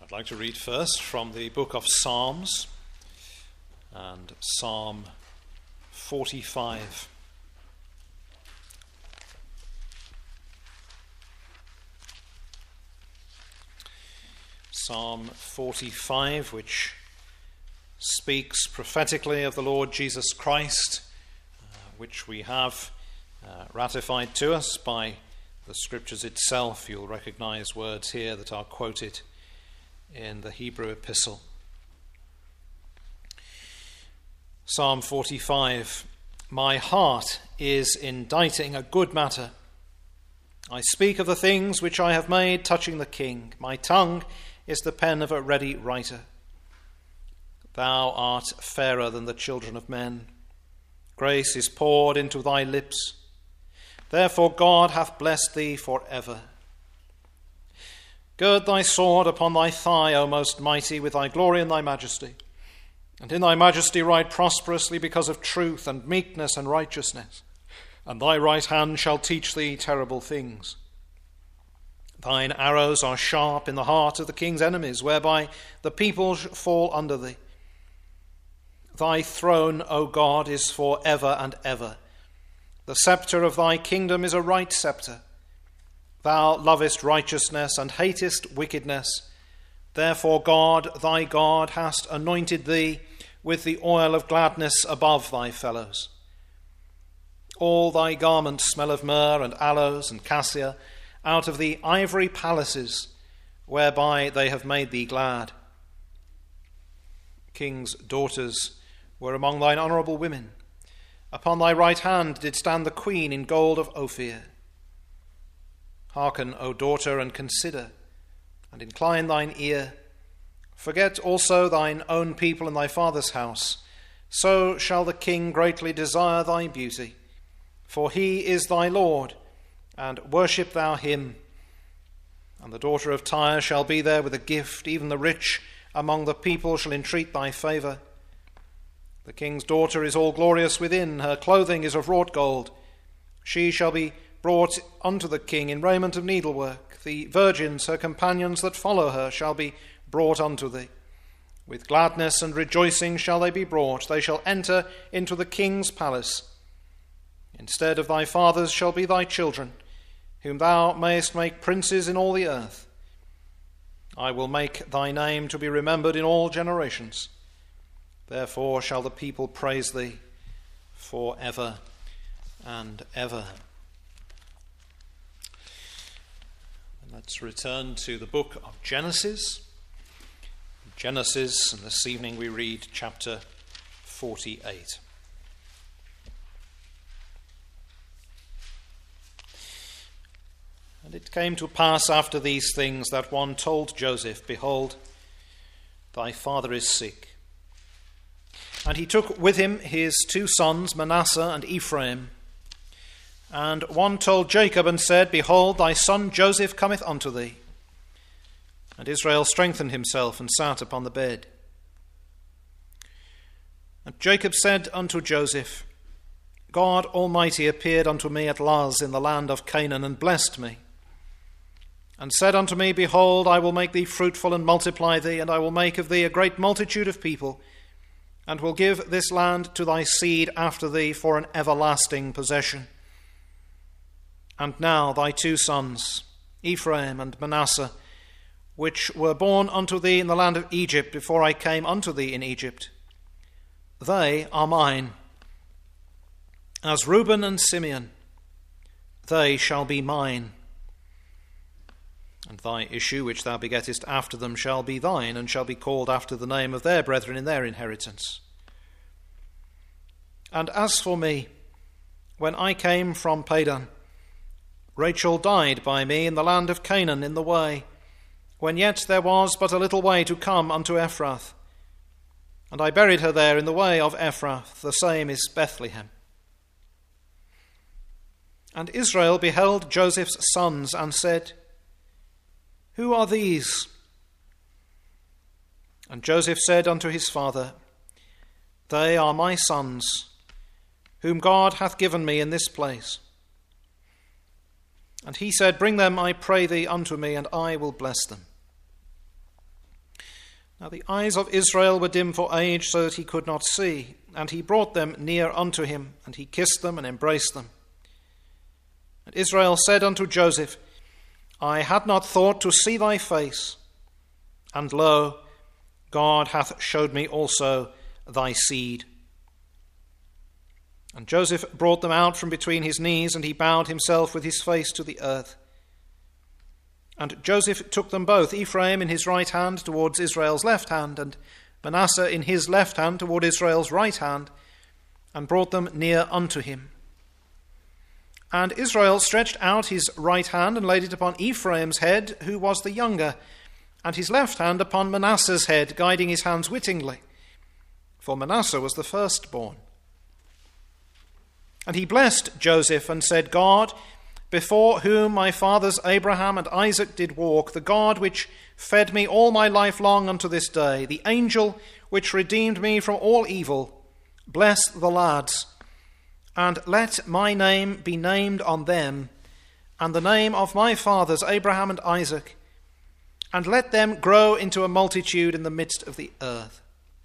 I'd like to read first from the book of Psalms and Psalm 45. Psalm 45, which speaks prophetically of the Lord Jesus Christ, which we have ratified to us by the Scriptures itself. You'll recognize words here that are quoted in the Hebrew epistle. Psalm 45. My heart is inditing a good matter. I speak of the things which I have made touching the king. My tongue is the pen of a ready writer. Thou art fairer than the children of men. Grace is poured into thy lips. Therefore God hath blessed thee for ever. Gird thy sword upon thy thigh, O most mighty, with thy glory and thy majesty. And in thy majesty ride prosperously because of truth and meekness and righteousness. And thy right hand shall teach thee terrible things. Thine arrows are sharp in the heart of the king's enemies, whereby the people fall under thee. Thy throne, O God, is for ever and ever. The scepter of thy kingdom is a right scepter. Thou lovest righteousness and hatest wickedness. Therefore God, thy God, hast anointed thee with the oil of gladness above thy fellows. All thy garments smell of myrrh and aloes and cassia, out of the ivory palaces whereby they have made thee glad. King's daughters were among thine honourable women. Upon thy right hand did stand the queen in gold of Ophir. Hearken, O daughter, and consider, and incline thine ear. Forget also thine own people and thy father's house. So shall the king greatly desire thy beauty. For he is thy Lord, and worship thou him. And the daughter of Tyre shall be there with a gift. Even the rich among the people shall entreat thy favour. The king's daughter is all glorious within. Her clothing is of wrought gold. She shall be brought unto the king in raiment of needlework. The virgins, her companions that follow her, shall be brought unto thee. With gladness and rejoicing shall they be brought. They shall enter into the king's palace. Instead of thy fathers shall be thy children, whom thou mayest make princes in all the earth. I will make thy name to be remembered in all generations. Therefore shall the people praise thee for ever and ever. Let's return to the book of Genesis. Genesis, and this evening we read chapter 48. And it came to pass after these things that one told Joseph, Behold, thy father is sick. And he took with him his two sons, Manasseh and Ephraim. And one told Jacob and said, Behold, thy son Joseph cometh unto thee. And Israel strengthened himself and sat upon the bed. And Jacob said unto Joseph, God Almighty appeared unto me at Luz in the land of Canaan, and blessed me, and said unto me, Behold, I will make thee fruitful and multiply thee, and I will make of thee a great multitude of people, and will give this land to thy seed after thee for an everlasting possession. And now thy two sons, Ephraim and Manasseh, which were born unto thee in the land of Egypt before I came unto thee in Egypt, they are mine. As Reuben and Simeon, they shall be mine. And thy issue which thou begettest after them shall be thine, and shall be called after the name of their brethren in their inheritance. And as for me, when I came from Padan, Rachel died by me in the land of Canaan in the way, when yet there was but a little way to come unto Ephrath. And I buried her there in the way of Ephrath, the same is Bethlehem. And Israel beheld Joseph's sons, and said, Who are these? And Joseph said unto his father, They are my sons, whom God hath given me in this place. And he said, Bring them, I pray thee, unto me, and I will bless them. Now the eyes of Israel were dim for age, so that he could not see. And he brought them near unto him, and he kissed them and embraced them. And Israel said unto Joseph, I had not thought to see thy face, and lo, God hath showed me also thy seed. And Joseph brought them out from between his knees, and he bowed himself with his face to the earth. And Joseph took them both, Ephraim in his right hand towards Israel's left hand, and Manasseh in his left hand toward Israel's right hand, and brought them near unto him. And Israel stretched out his right hand and laid it upon Ephraim's head, who was the younger, and his left hand upon Manasseh's head, guiding his hands wittingly. For Manasseh was the firstborn. And he blessed Joseph and said, God, before whom my fathers Abraham and Isaac did walk, the God which fed me all my life long unto this day, the angel which redeemed me from all evil, bless the lads, and let my name be named on them, and the name of my fathers Abraham and Isaac, and let them grow into a multitude in the midst of the earth.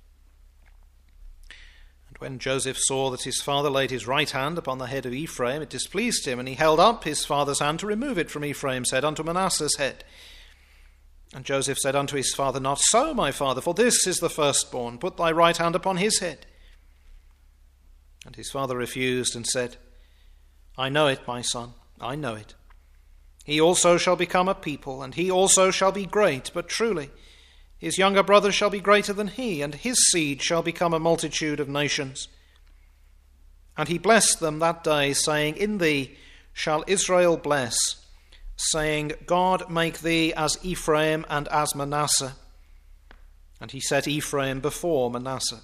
When Joseph saw that his father laid his right hand upon the head of Ephraim, it displeased him, and he held up his father's hand to remove it from Ephraim's head unto Manasseh's head. And Joseph said unto his father, Not so, my father, for this is the firstborn. Put thy right hand upon his head. And his father refused and said, I know it, my son, I know it. He also shall become a people, and he also shall be great, but truly his younger brother shall be greater than he, and his seed shall become a multitude of nations. And he blessed them that day, saying, In thee shall Israel bless, saying, God make thee as Ephraim and as Manasseh. And he set Ephraim before Manasseh.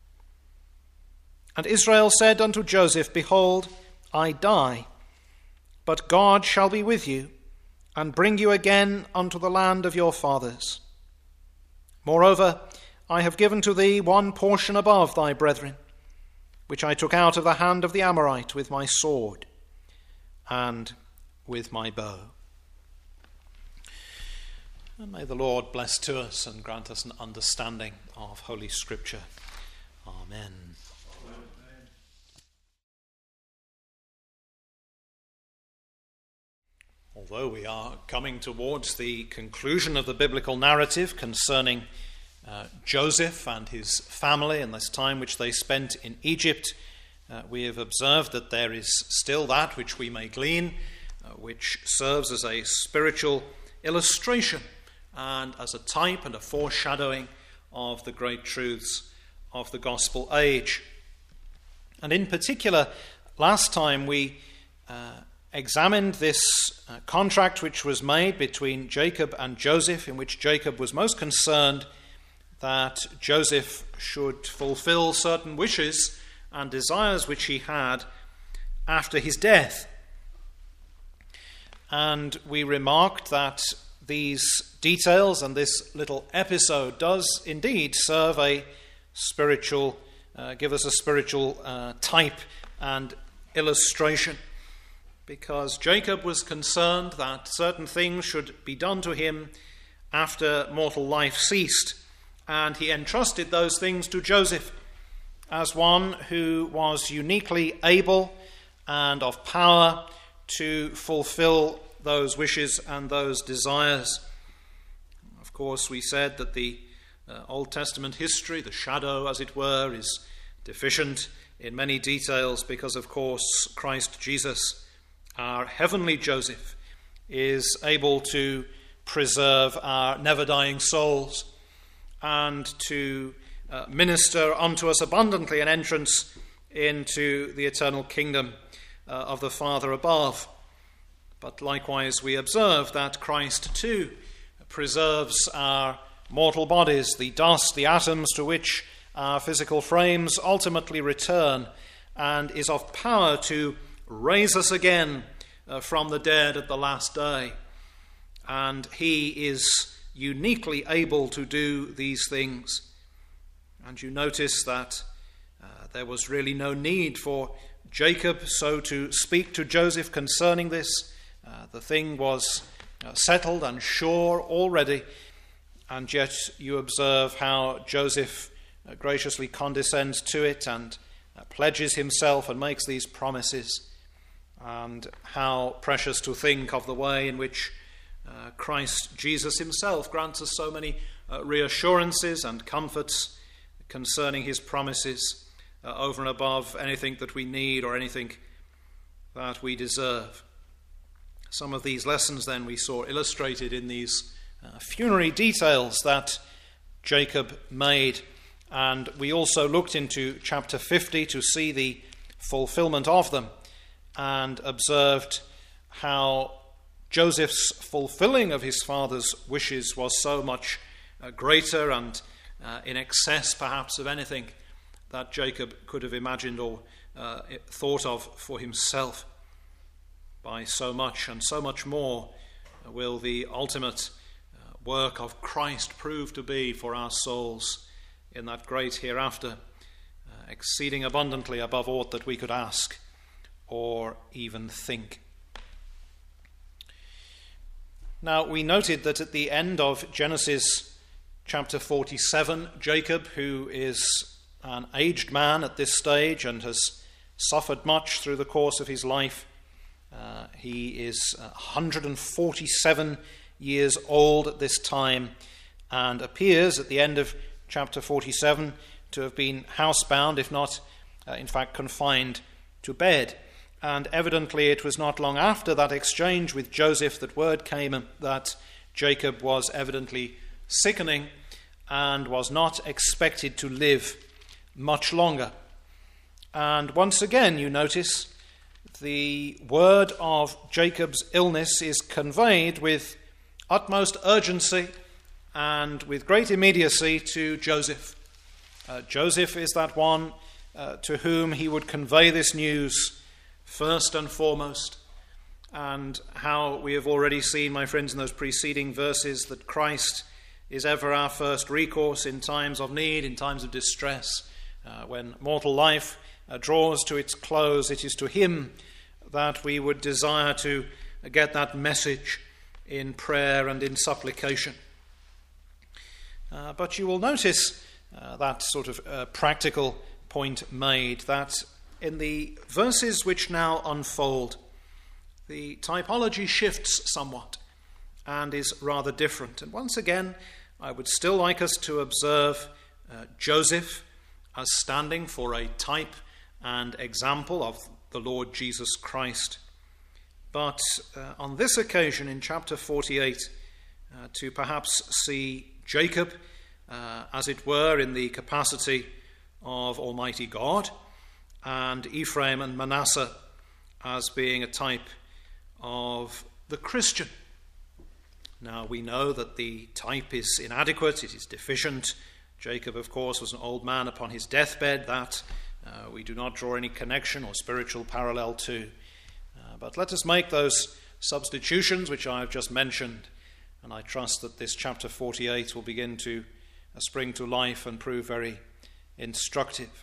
And Israel said unto Joseph, Behold, I die, but God shall be with you, and bring you again unto the land of your fathers. Moreover, I have given to thee one portion above thy brethren, which I took out of the hand of the Amorite with my sword and with my bow. And may the Lord bless to us and grant us an understanding of Holy Scripture. Amen. Although we are coming towards the conclusion of the biblical narrative concerning Joseph and his family and this time which they spent in Egypt, we have observed that there is still that which we may glean, which serves as a spiritual illustration and as a type and a foreshadowing of the great truths of the gospel age. And in particular, last time we examined this contract which was made between Jacob and Joseph, in which Jacob was most concerned that Joseph should fulfill certain wishes and desires which he had after his death. And we remarked that these details and this little episode does indeed serve a spiritual, give us a spiritual type and illustration, because Jacob was concerned that certain things should be done to him after mortal life ceased, and he entrusted those things to Joseph as one who was uniquely able and of power to fulfill those wishes and those desires. Of course, we said that the Old Testament history, the shadow as it were, is deficient in many details because, of course, Christ Jesus, our heavenly Joseph, is able to preserve our never-dying souls and to minister unto us abundantly an entrance into the eternal kingdom of the Father above. But likewise we observe that Christ too preserves our mortal bodies, the dust, the atoms to which our physical frames ultimately return, and is of power to raise us again from the dead at the last day. And he is uniquely able to do these things. And you notice that there was really no need for Jacob so to speak to Joseph concerning this. The thing was settled and sure already, and yet you observe how Joseph graciously condescends to it and pledges himself and makes these promises, and how precious to think of the way in which Christ Jesus himself grants us so many reassurances and comforts concerning his promises over and above anything that we need or anything that we deserve. Some of these lessons then we saw illustrated in these funerary details that Jacob made, and we also looked into chapter 50 to see the fulfillment of them, and observed how Joseph's fulfilling of his father's wishes was so much greater and in excess perhaps of anything that Jacob could have imagined or thought of for himself. By so much and so much more will the ultimate work of Christ prove to be for our souls in that great hereafter, exceeding abundantly above aught that we could ask or even think. Now, we noted that at the end of Genesis chapter 47, Jacob, who is an aged man at this stage and has suffered much through the course of his life, he is 147 years old at this time, and appears at the end of chapter 47 to have been housebound, if not, in fact, confined to bed. And evidently it was not long after that exchange with Joseph that word came that Jacob was evidently sickening and was not expected to live much longer. And once again, you notice, the word of Jacob's illness is conveyed with utmost urgency and with great immediacy to Joseph. Joseph is that one to whom he would convey this news first and foremost, and how we have already seen, my friends, in those preceding verses, that Christ is ever our first recourse in times of need, in times of distress. When mortal life draws to its close, it is to him that we would desire to get that message in prayer and in supplication. But you will notice that sort of practical point made, that in the verses which now unfold, the typology shifts somewhat and is rather different. And once again, I would still like us to observe Joseph as standing for a type and example of the Lord Jesus Christ. But on this occasion in chapter 48, to perhaps see Jacob, as it were, in the capacity of Almighty God, and Ephraim and Manasseh as being a type of the Christian. Now, we know that the type is inadequate, it is deficient. Jacob, of course, was an old man upon his deathbed, that we do not draw any connection or spiritual parallel to. But let us make those substitutions which I have just mentioned, and I trust that this chapter 48 will begin to spring to life and prove very instructive.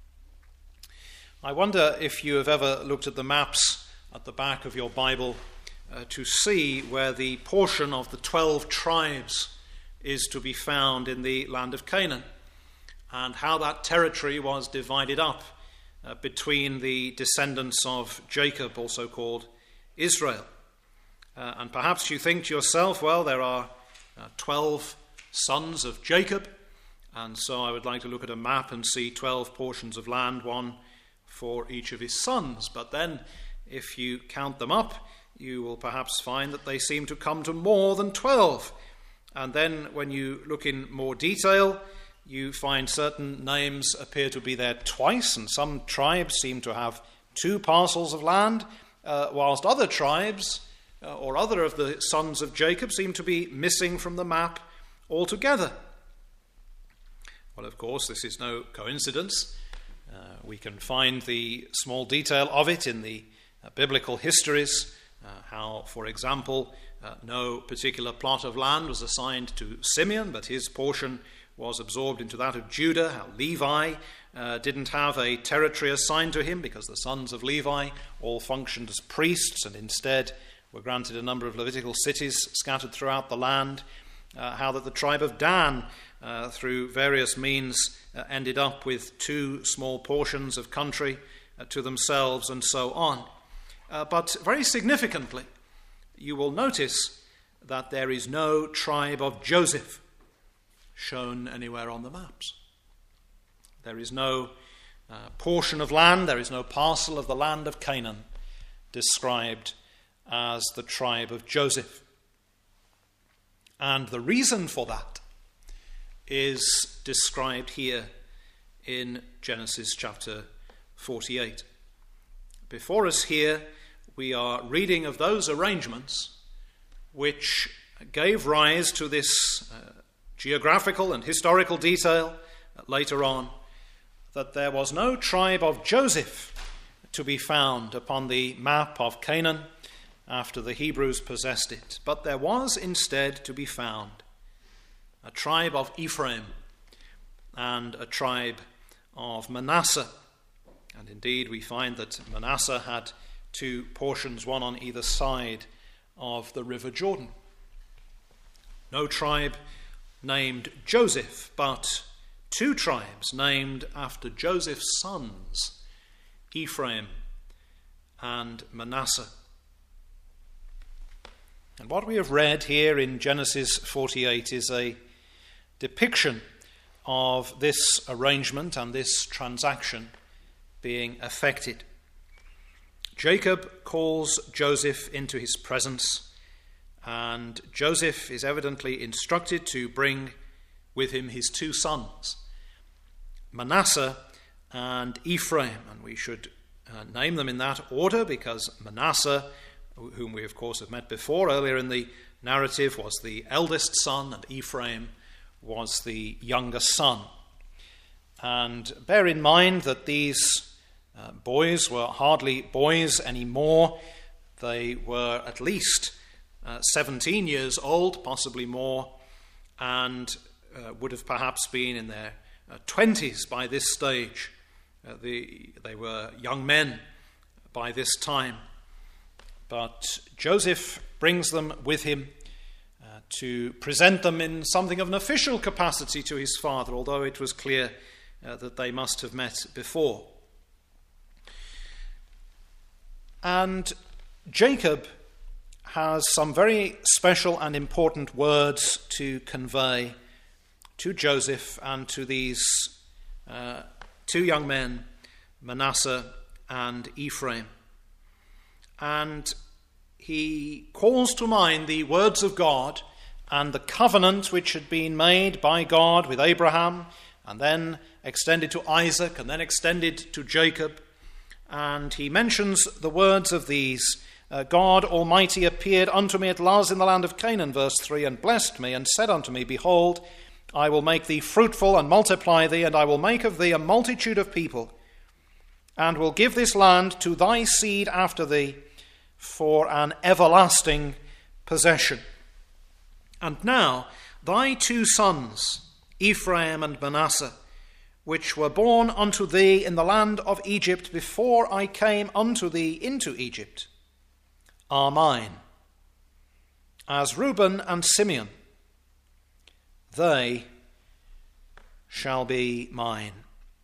I wonder if you have ever looked at the maps at the back of your Bible to see where the portion of the 12 tribes is to be found in the land of Canaan, and how that territory was divided up between the descendants of Jacob, also called Israel. And perhaps you think to yourself, well, there are 12 sons of Jacob, and so I would like to look at a map and see 12 portions of land, one for each of his sons. But then, if you count them up, you will perhaps find that they seem to come to more than 12. And then when you look in more detail, you find certain names appear to be there twice, and some tribes seem to have 2 parcels of land, whilst other tribes, or other of the sons of Jacob, seem to be missing from the map altogether. Well, of course, this is no coincidence. We can find the small detail of it in the biblical histories, how, for example, no particular plot of land was assigned to Simeon, but his portion was absorbed into that of Judah, how Levi didn't have a territory assigned to him because the sons of Levi all functioned as priests and instead were granted a number of Levitical cities scattered throughout the land. how that the tribe of Dan, through various means, ended up with 2 small portions of country to themselves, and so on. But very significantly, you will notice that there is no tribe of Joseph shown anywhere on the maps. There is no portion of land, there is no parcel of the land of Canaan described as the tribe of Joseph. And the reason for that is described here in Genesis chapter 48. Before us here, we are reading of those arrangements which gave rise to this geographical and historical detail later on, that there was no tribe of Joseph to be found upon the map of Canaan after the Hebrews possessed it, but there was instead to be found a tribe of Ephraim and a tribe of Manasseh. And indeed we find that Manasseh had 2 portions, one on either side of the river Jordan. No tribe named Joseph, but 2 tribes named after Joseph's sons, Ephraim and Manasseh. And what we have read here in Genesis 48 is a depiction of this arrangement and this transaction being effected. Jacob calls Joseph into his presence, and Joseph is evidently instructed to bring with him his 2 sons, Manasseh and Ephraim. And we should name them in that order, because Manasseh, whom we of course have met before earlier in the narrative, was the eldest son, and Ephraim was the younger son. And bear in mind that these boys were hardly boys anymore. They were at least 17 years old, possibly more, and would have perhaps been in their 20s by this stage. They were young men by this time. But Joseph brings them with him to present them in something of an official capacity to his father, although it was clear that they must have met before. And Jacob has some very special and important words to convey to Joseph and to these 2 young men, Manasseh and Ephraim. And he calls to mind the words of God and the covenant which had been made by God with Abraham, and then extended to Isaac, and then extended to Jacob. And he mentions the words of these. God Almighty appeared unto me at Luz in the land of Canaan, verse 3, and blessed me, and said unto me, Behold, I will make thee fruitful, and multiply thee, and I will make of thee a multitude of people, and will give this land to thy seed after thee for an everlasting possession. And now thy 2 sons, Ephraim and Manasseh, which were born unto thee in the land of Egypt before I came unto thee into Egypt, are mine. As Reuben and Simeon, they shall be mine.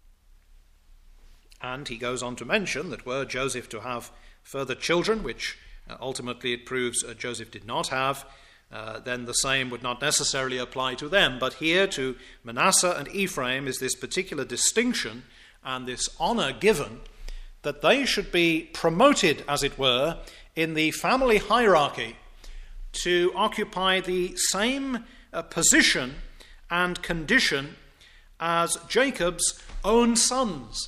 And he goes on to mention that were Joseph to have further children, which ultimately it proves Joseph did not have, then the same would not necessarily apply to them. But here to Manasseh and Ephraim is this particular distinction and this honor given that they should be promoted, as it were, in the family hierarchy to occupy the same position and condition as Jacob's own sons.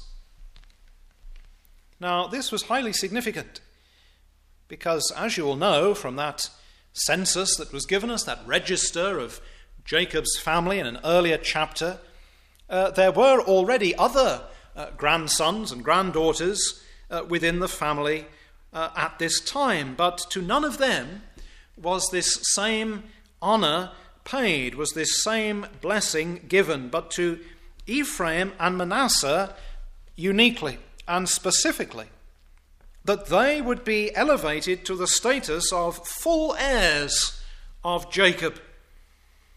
Now, this was highly significant because, as you will know from that census that was given us, that register of Jacob's family in an earlier chapter, there were already other grandsons and granddaughters within the family at this time, but to none of them was this same honor paid, was this same blessing given, but to Ephraim and Manasseh uniquely and specifically, that they would be elevated to the status of full heirs of Jacob.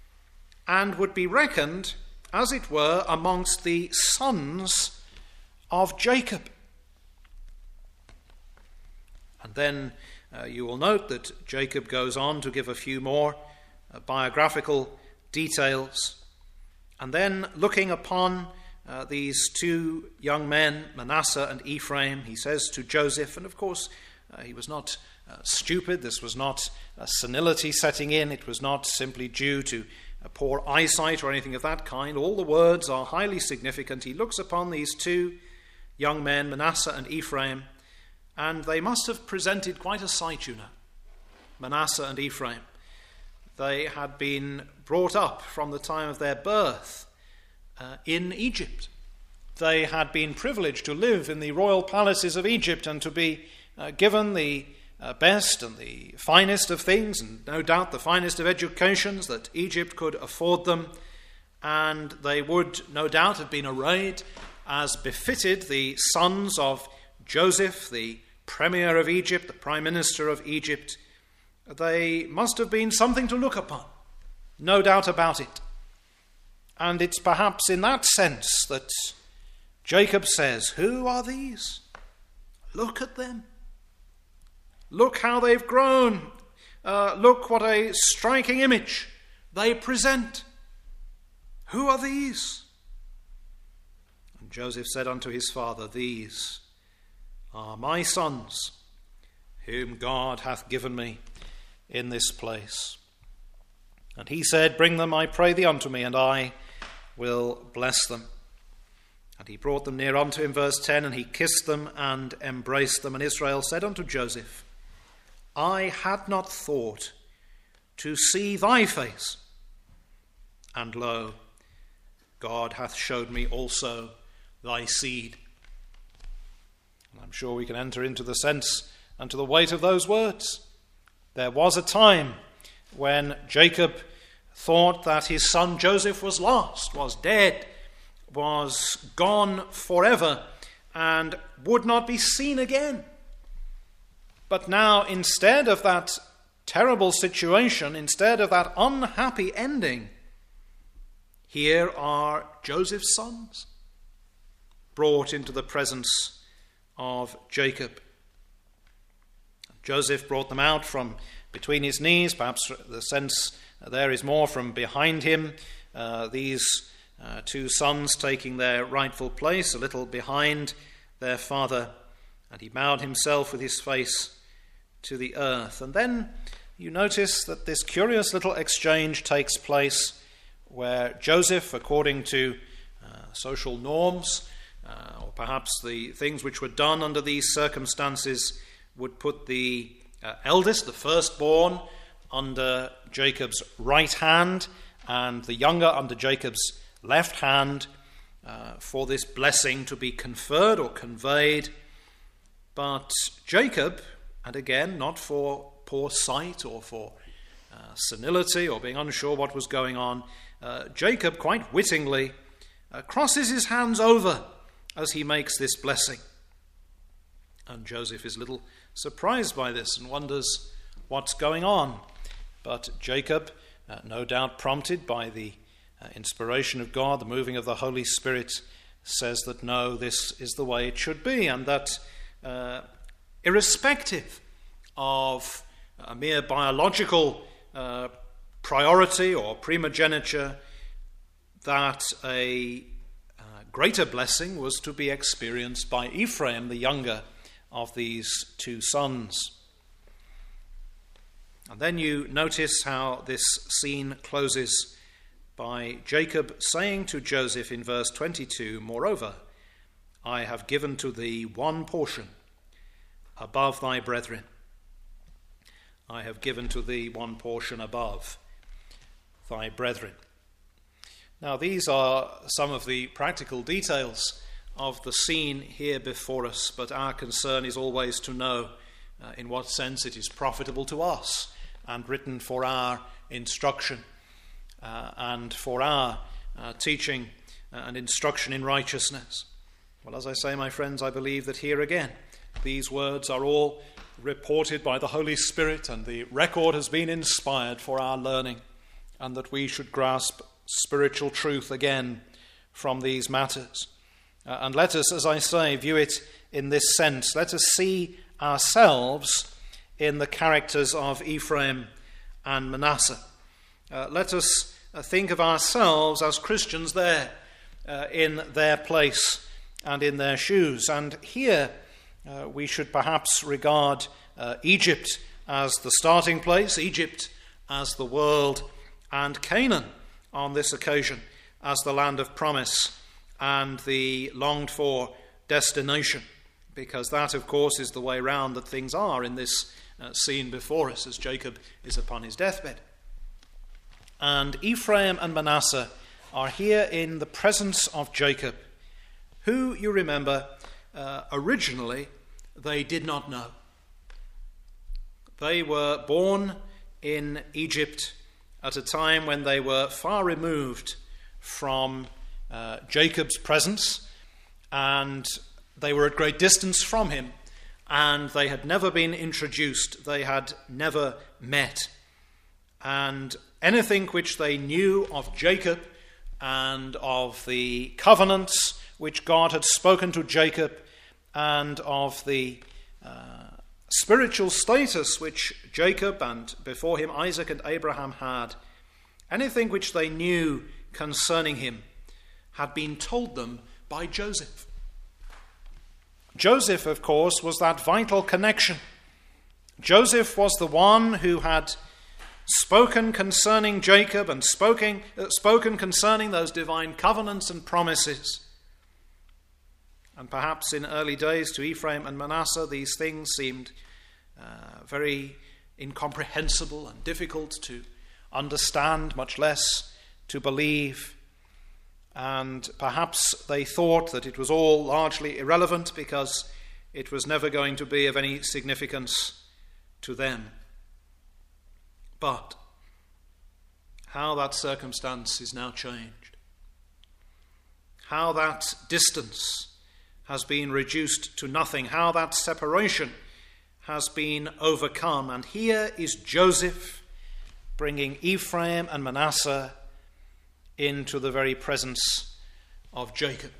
and would be reckoned, as it were, amongst the sons of Jacob. And then you will note that Jacob goes on to give a few more biographical details. And then looking upon these two young men, Manasseh and Ephraim, he says to Joseph, and of course he was not stupid, this was not senility setting in, it was not simply due to poor eyesight or anything of that kind. All the words are highly significant. He looks upon these two young men, Manasseh and Ephraim, and they must have presented quite a sight, you know, Manasseh and Ephraim. They had been brought up from the time of their birth in Egypt. They had been privileged to live in the royal palaces of Egypt and to be given the best and the finest of things, and no doubt the finest of educations that Egypt could afford them. And they would no doubt have been arrayed as befitted the sons of Joseph, the premier of Egypt, the prime minister of Egypt. They must have been something to look upon, no doubt about it. And it's perhaps in that sense that Jacob says, "Who are these? Look at them. Look how they've grown. Look what a striking image they present. Who are these?" And Joseph said unto his father, "These are my sons, whom God hath given me in this place." And he said, "Bring them, I pray thee, unto me, and I will bless them." And he brought them near unto him, verse 10, and he kissed them and embraced them. And Israel said unto Joseph, "I had not thought to see thy face, and lo, God hath showed me also thy seed." And I'm sure we can enter into the sense and to the weight of those words. There was a time when Jacob thought that his son Joseph was lost, was dead, was gone forever, and would not be seen again. But now, instead of that terrible situation, instead of that unhappy ending, here are Joseph's sons brought into the presence of Jacob. Joseph brought them out from between his knees. Perhaps the sense there is more from behind him. These two sons taking their rightful place a little behind their father. And he bowed himself with his face to the earth. And then you notice that this curious little exchange takes place where Joseph, according to social norms, or perhaps the things which were done under these circumstances, would put the eldest, the firstborn, under Jacob's right hand and the younger under Jacob's left hand for this blessing to be conferred or conveyed. But Jacob, and again, not for poor sight or for senility or being unsure what was going on, Jacob quite wittingly crosses his hands over as he makes this blessing. And Joseph is a little surprised by this and wonders what's going on. But Jacob, no doubt prompted by the inspiration of God, the moving of the Holy Spirit, says that no, this is the way it should be, and that irrespective of a mere biological priority or primogeniture, that a greater blessing was to be experienced by Ephraim, the younger of these two sons. And then you notice how this scene closes by Jacob saying to Joseph in verse 22, "Moreover, I have given to thee one portion above thy brethren." I have given to thee one portion above thy brethren. Now, these are some of the practical details of the scene here before us, but our concern is always to know in what sense it is profitable to us and written for our instruction and for our teaching and instruction in righteousness. Well, as I say, my friends, I believe that here again, these words are all reported by the Holy Spirit, and the record has been inspired for our learning, and that we should grasp spiritual truth again from these matters. And let us, as I say, view it in this sense. Let us see ourselves in the characters of Ephraim and Manasseh. Let us think of ourselves as Christians there, in their place and in their shoes. And here we should perhaps regard Egypt as the starting place, Egypt as the world, and Canaan on this occasion as the land of promise and the longed-for destination, because that, of course, is the way round that things are in this scene before us as Jacob is upon his deathbed. And Ephraim and Manasseh are here in the presence of Jacob, who, you remember, originally they did not know. They were born in Egypt at a time when they were far removed from Jacob's presence, and they were at great distance from him, and they had never been introduced, they had never met. And anything which they knew of Jacob and of the covenants which God had spoken to Jacob and of the spiritual status which Jacob and before him Isaac and Abraham had, anything which they knew concerning him had been told them by Joseph. Joseph, of course, was that vital connection. Joseph was the one who had spoken concerning Jacob and spoken concerning those divine covenants and promises. And perhaps in early days to Ephraim and Manasseh, these things seemed very incomprehensible and difficult to understand, much less to believe. And perhaps they thought that it was all largely irrelevant because it was never going to be of any significance to them. But how that circumstance is now changed. How that distance has been reduced to nothing. How that separation has been overcome. And here is Joseph bringing Ephraim and Manasseh into the very presence of Jacob.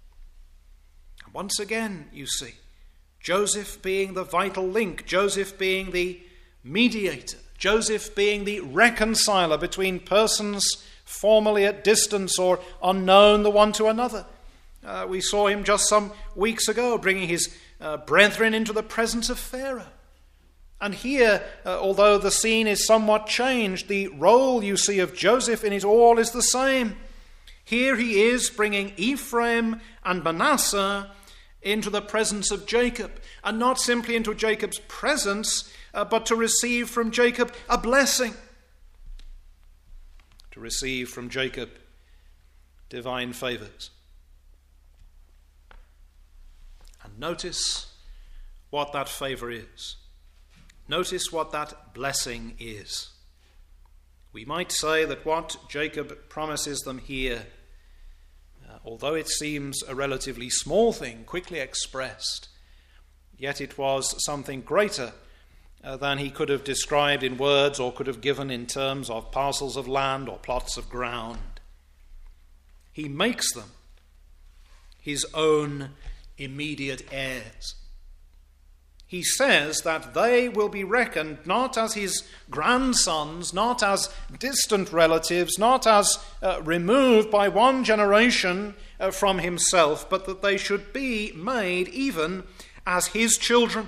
And once again, you see, Joseph being the vital link, Joseph being the mediator, Joseph being the reconciler between persons formerly at distance or unknown the one to another. We saw him just some weeks ago bringing his brethren into the presence of Pharaoh. And here, although the scene is somewhat changed, the role you see of Joseph in it all is the same. Here he is bringing Ephraim and Manasseh into the presence of Jacob, and not simply into Jacob's presence, but to receive from Jacob a blessing. To receive from Jacob divine favors. And notice what that favor is. Notice what that blessing is. We might say that what Jacob promises them here, although it seems a relatively small thing, quickly expressed, yet it was something greater than he could have described in words or could have given in terms of parcels of land or plots of ground. He makes them his own immediate heirs. He says that they will be reckoned not as his grandsons, not as distant relatives, not as removed by one generation from himself, but that they should be made even as his children.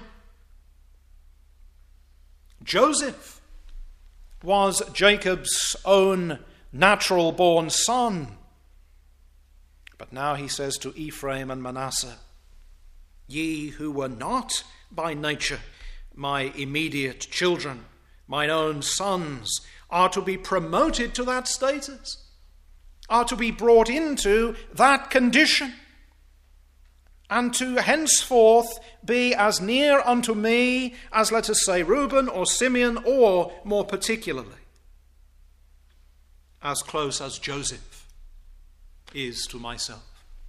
Joseph was Jacob's own natural-born son. But now he says to Ephraim and Manasseh, "Ye who were not by nature my immediate children, mine own sons, are to be promoted to that status, are to be brought into that condition, and to henceforth be as near unto me as, let us say, Reuben or Simeon, or more particularly, as close as Joseph is to myself.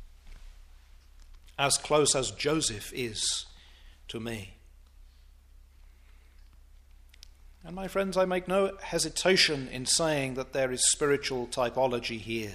As close as Joseph is to me." And my friends, I make no hesitation in saying that there is spiritual typology here.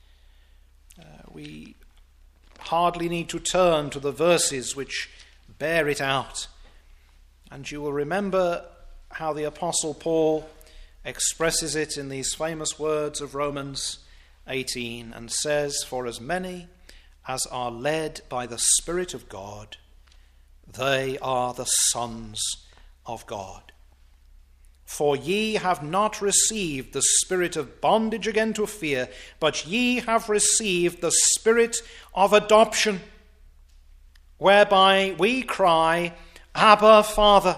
We hardly need to turn to the verses which bear it out. And you will remember how the Apostle Paul expresses it in these famous words of Romans 18 and says, "For as many as are led by the Spirit of God, they are the sons of God. For ye have not received the spirit of bondage again to fear, but ye have received the spirit of adoption, whereby we cry, Abba, Father."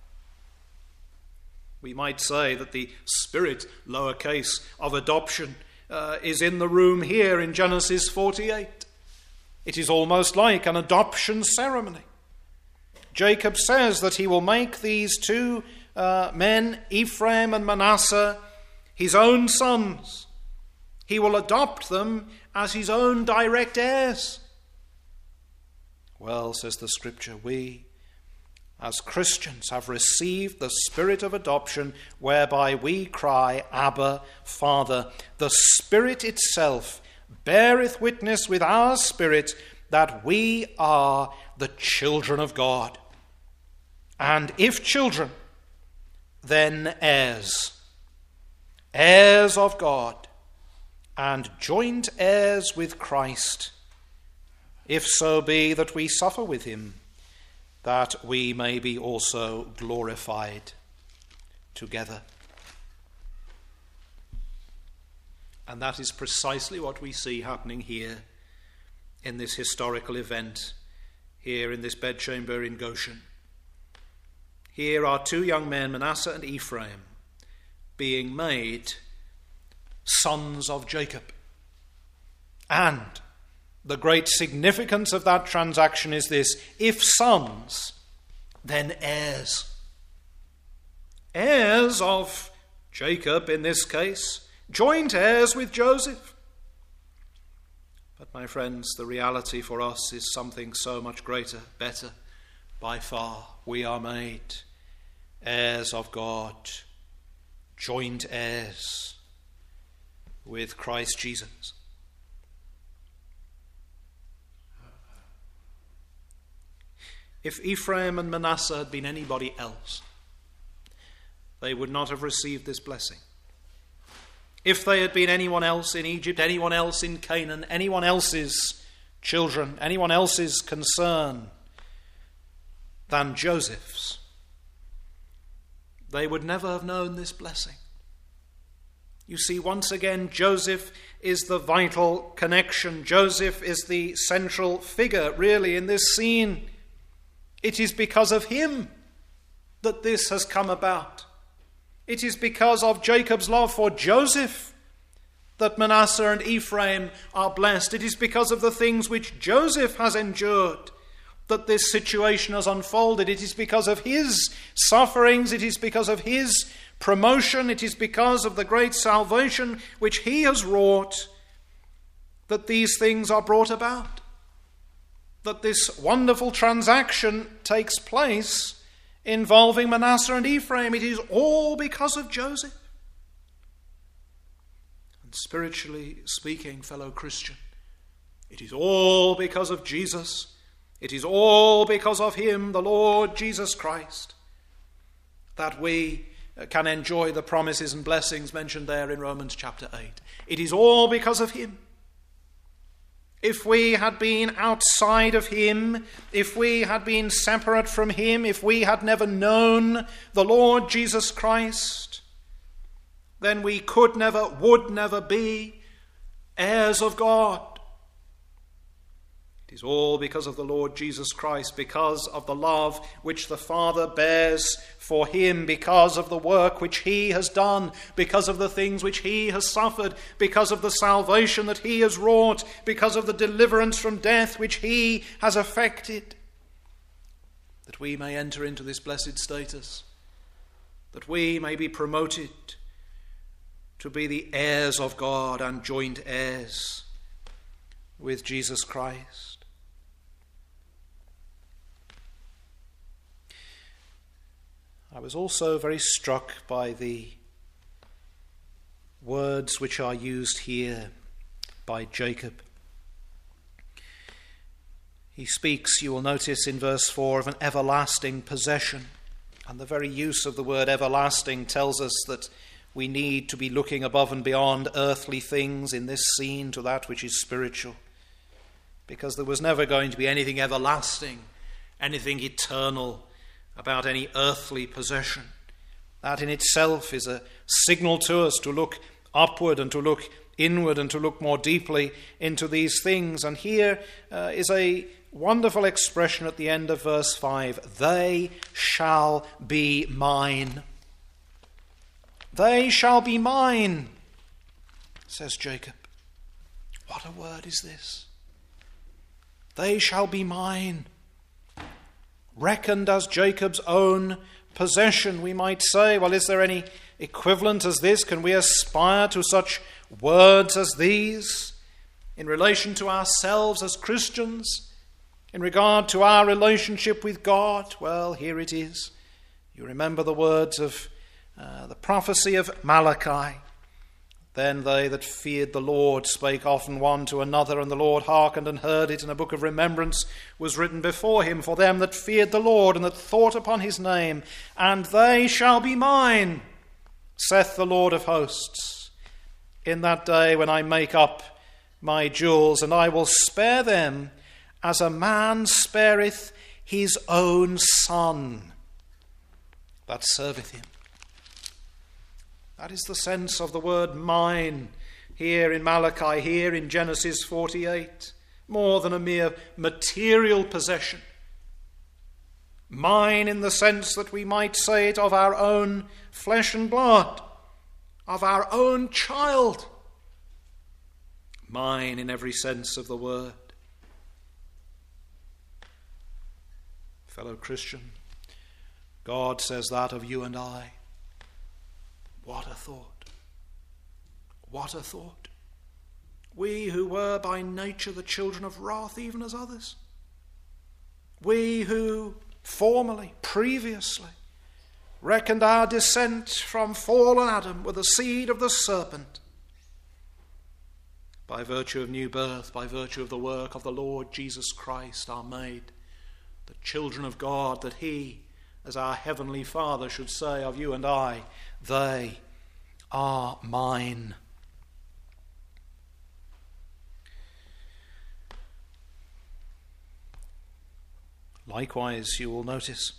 We might say that the spirit, lowercase, of adoption is in the room here in Genesis 48. It is almost like an adoption ceremony. Jacob says that he will make these two men, Ephraim and Manasseh, his own sons. He will adopt them as his own direct heirs. Well, says the Scripture, we as Christians have received the spirit of adoption, whereby we cry, Abba, Father. The Spirit itself beareth witness with our spirit that we are the children of God. And if children, then heirs, heirs of God, and joint heirs with Christ, if so be that we suffer with him, that we may be also glorified together. And that is precisely what we see happening here in this historical event, here in this bedchamber in Goshen. Here are two young men, Manasseh and Ephraim, being made sons of Jacob. And the great significance of that transaction is this: if sons, then heirs. Heirs of Jacob in this case, joint heirs with Joseph. But my friends, the reality for us is something so much greater, better. By far, we are made heirs of God, joint heirs with Christ Jesus. If Ephraim and Manasseh had been anybody else, they would not have received this blessing. If they had been anyone else in Egypt, anyone else in Canaan, anyone else's children, anyone else's concern than Joseph's, they would never have known this blessing. You see, once again, Joseph is the vital connection. Joseph is the central figure, really, in this scene. It is because of him that this has come about. It is because of Jacob's love for Joseph that Manasseh and Ephraim are blessed. It is because of the things which Joseph has endured that this situation has unfolded. It is because of his sufferings. It is because of his promotion. It is because of the great salvation which he has wrought that these things are brought about. That this wonderful transaction takes place involving Manasseh and Ephraim. It is all because of Joseph. And spiritually speaking, fellow Christian, it is all because of Jesus. It is all because of him, the Lord Jesus Christ, that we can enjoy the promises and blessings mentioned there in Romans chapter 8. It is all because of him. If we had been outside of him, if we had been separate from him, if we had never known the Lord Jesus Christ, then we could never, would never be heirs of God. It is all because of the Lord Jesus Christ, because of the love which the Father bears for him, because of the work which he has done, because of the things which he has suffered, because of the salvation that he has wrought, because of the deliverance from death which he has effected, that we may enter into this blessed status, that we may be promoted to be the heirs of God and joint heirs with Jesus Christ. I was also very struck by the words which are used here by Jacob. He speaks, you will notice in verse 4, of an everlasting possession. And the very use of the word everlasting tells us that we need to be looking above and beyond earthly things in this scene to that which is spiritual. Because there was never going to be anything everlasting, anything eternal about any earthly possession. That in itself is a signal to us to look upward and to look inward and to look more deeply into these things. And here is a wonderful expression at the end of verse 5. They shall be mine. They shall be mine, says Jacob. What a word is this? They shall be mine. Reckoned as Jacob's own possession, we might say. Well, is there any equivalent as this? Can we aspire to such words as these in relation to ourselves as Christians, in regard to our relationship with God? Well, here it is. You remember the words of the prophecy of Malachi. Then they that feared the Lord spake often one to another, and the Lord hearkened and heard it, and a book of remembrance was written before him for them that feared the Lord and that thought upon his name. And they shall be mine, saith the Lord of hosts, in that day when I make up my jewels, and I will spare them as a man spareth his own son that serveth him. That is the sense of the word mine here in Malachi, here in Genesis 48. More than a mere material possession. Mine in the sense that we might say it of our own flesh and blood, of our own child. Mine in every sense of the word. Fellow Christian, God says that of you and I. What a thought. What a thought. We who were by nature the children of wrath, even as others. We who formerly, previously, reckoned our descent from fallen Adam were the seed of the serpent. By virtue of new birth, by virtue of the work of the Lord Jesus Christ, are made the children of God, that he, as our heavenly Father, should say of you and I, they are mine. Likewise, you will notice,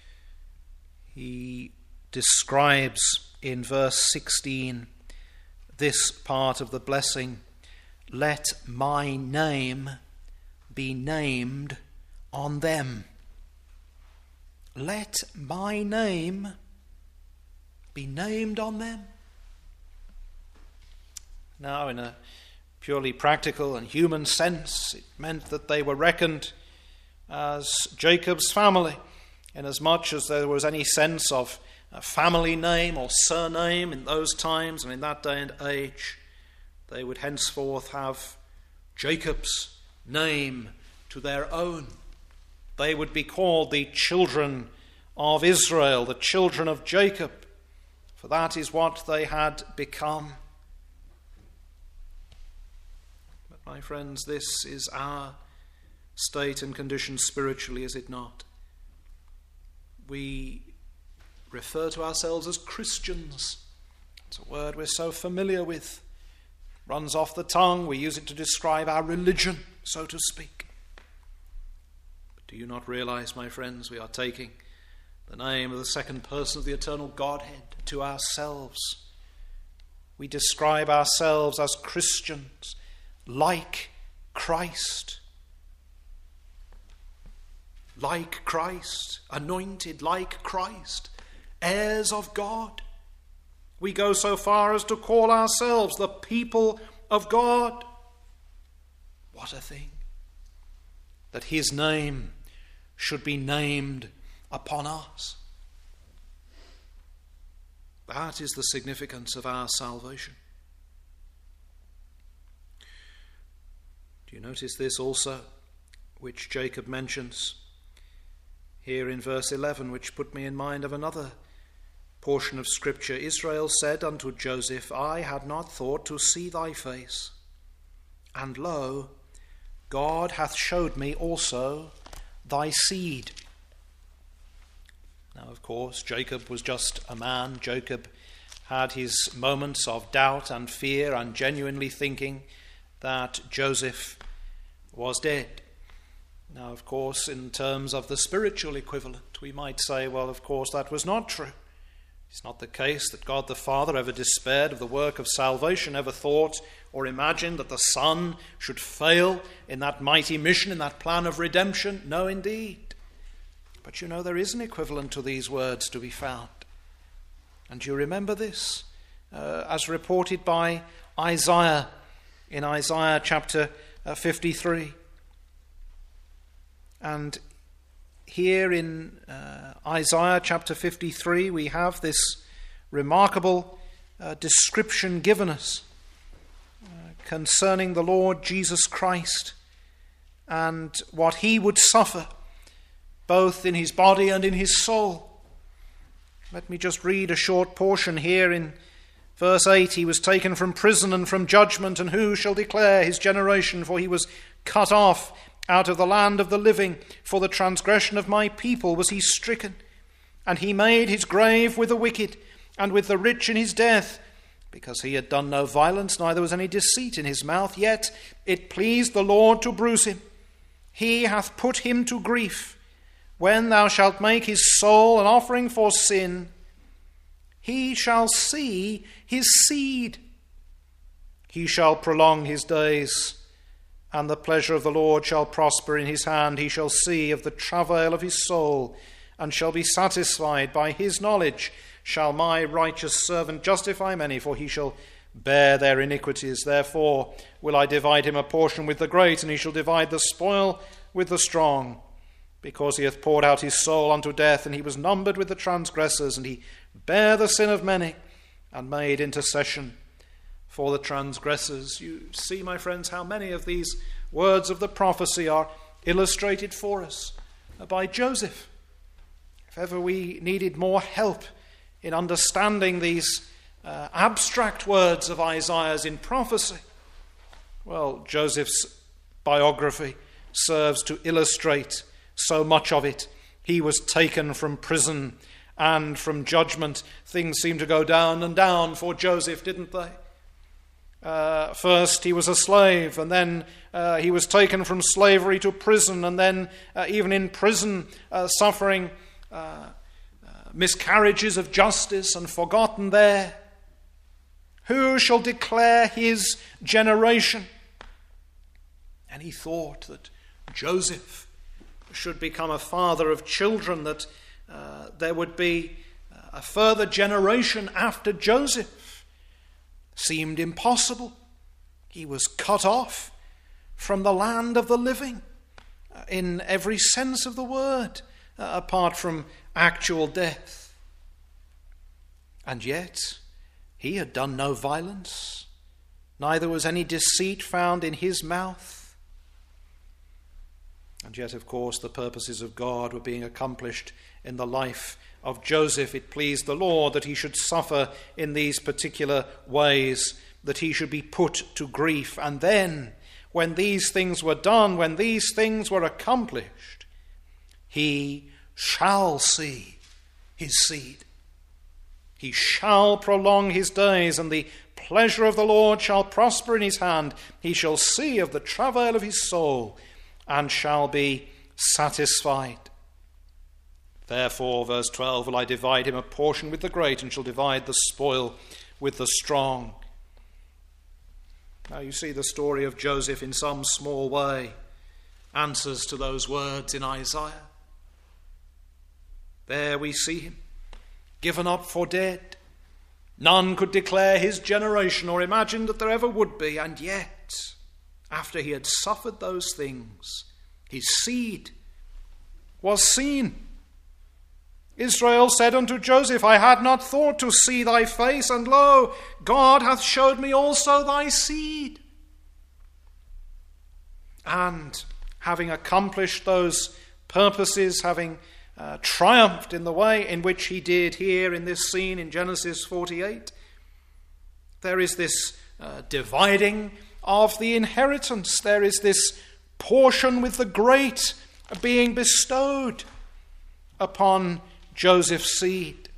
he describes in verse 16 this part of the blessing. Let my name be named on them. Let my name be named on them. Now, in a purely practical and human sense, it meant that they were reckoned as Jacob's family, inasmuch as there was any sense of a family name or surname in those times and in that day and age. They would henceforth have Jacob's name to their own. They would be called the children of Israel, the children of Jacob, for that is what they had become. But my friends, this is our state and condition spiritually, is it not? We refer to ourselves as Christians. It's a word we're so familiar with. It runs off the tongue. We use it to describe our religion, so to speak. Do you not realize, my friends, we are taking the name of the second person of the eternal Godhead to ourselves. We describe ourselves as Christians, like Christ. Like Christ, anointed like Christ, heirs of God. We go so far as to call ourselves the people of God. What a thing, that his name should be named upon us. That is the significance of our salvation. Do you notice this also, which Jacob mentions? Here in verse 11, which put me in mind of another portion of Scripture, Israel said unto Joseph, I had not thought to see thy face, and lo, God hath showed me also thy seed. Now, of course, Jacob was just a man. Jacob had his moments of doubt and fear and genuinely thinking that Joseph was dead. Now, of course, in terms of the spiritual equivalent, we might say, well, of course, that was not true. It's not the case that God the Father ever despaired of the work of salvation, ever thought or imagined that the Son should fail in that mighty mission, in that plan of redemption. No, indeed. But you know, there is an equivalent to these words to be found. And you remember this, as reported by Isaiah in Isaiah chapter 53. And here in Isaiah chapter 53, we have this remarkable description given us concerning the Lord Jesus Christ and what he would suffer, both in his body and in his soul. Let me just read a short portion here in verse 8. He was taken from prison and from judgment, and who shall declare his generation? For he was cut off out of the land of the living. For the transgression of my people was he stricken. And he made his grave with the wicked, and with the rich in his death, because he had done no violence, neither was any deceit in his mouth. Yet it pleased the Lord to bruise him. He hath put him to grief. When thou shalt make his soul an offering for sin, he shall see his seed. He shall prolong his days, and the pleasure of the Lord shall prosper in his hand. He shall see of the travail of his soul, and shall be satisfied. By his knowledge shall my righteous servant justify many, for he shall bear their iniquities. Therefore will I divide him a portion with the great, and he shall divide the spoil with the strong. Because he hath poured out his soul unto death, and he was numbered with the transgressors, and he bare the sin of many, and made intercession for the transgressors. You see, my friends, how many of these words of the prophecy are illustrated for us by Joseph. If ever we needed more help in understanding these abstract words of Isaiah's in prophecy, well, Joseph's biography serves to illustrate so much of it. He was taken from prison and from judgment. Things seemed to go down and down for Joseph, didn't they? First he was a slave, and then he was taken from slavery to prison, and then even in prison suffering miscarriages of justice and forgotten there. Who shall declare his generation? And he thought that Joseph should become a father of children, that there would be a further generation after Joseph. Seemed impossible. He was cut off from the land of the living in every sense of the word, apart from actual death. And yet he had done no violence, neither was any deceit found in his mouth. And yet, of course, the purposes of God were being accomplished in the life of Joseph. It pleased the Lord that he should suffer in these particular ways, that he should be put to grief. And then, when these things were done, when these things were accomplished, he shall see his seed. He shall prolong his days, and the pleasure of the Lord shall prosper in his hand. He shall see of the travail of his soul, and shall be satisfied. Therefore, verse 12, will I divide him a portion with the great, and shall divide the spoil with the strong. Now you see, the story of Joseph in some small way answers to those words in Isaiah. There we see him, given up for dead. None could declare his generation or imagine that there ever would be, and yet, after he had suffered those things, his seed was seen. Israel said unto Joseph, I had not thought to see thy face, and lo, God hath showed me also thy seed. And having accomplished those purposes, having triumphed in the way in which he did here in this scene in Genesis 48. There is this dividing of the inheritance. There is this portion with the great being bestowed upon Joseph's seed.